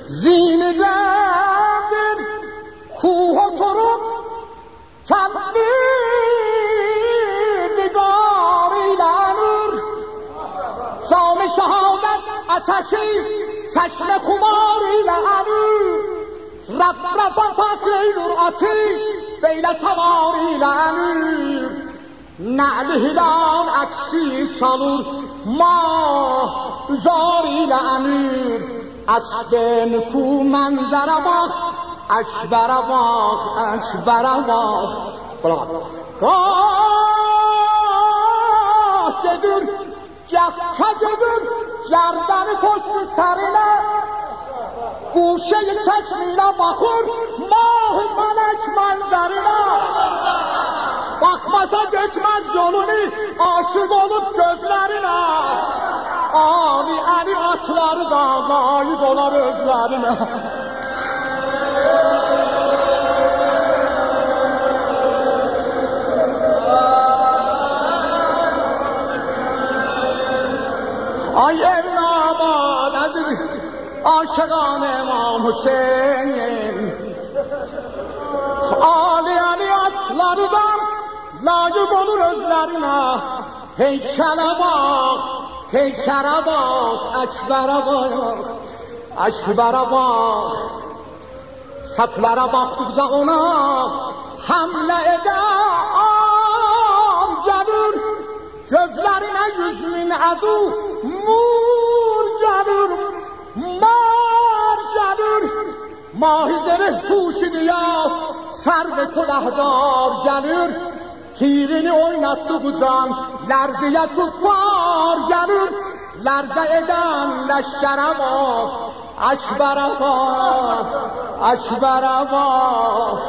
زین گردن کوه و ترک تبلیغاری لنور سام شهادت اتشی چشم خماری لنور رفرف فکری نوراتی بیل سواری لنور نعل هلال عکسی سالور ماه زاری لنور اسب نکو منظر باخ اکبر باخ اکبر باخ گاه جدور جفت جدور جردن پشت سرینه گوشه چشمیلا بخور ماه ملک منظرینه bakmasa geçmez yolunu aşık olup gözlerine Ali Ali atları da layık olar özlerine ay evlaman aziz aşıkan İmam Hüseyin Ali Ali atları da layık olur özlerine heykele bak, heykele bak, ekbere bak, ekbere bak saflara baktıkça ona hamle eder gelir gözlerine 100.000 adu mur gelir mar gelir mahizeri puşidi ya serve kulahdar gelir تیغini oynattı bu can lerziye kuffar gelir lerze eden leşşere bak ekbere bak ekbere bak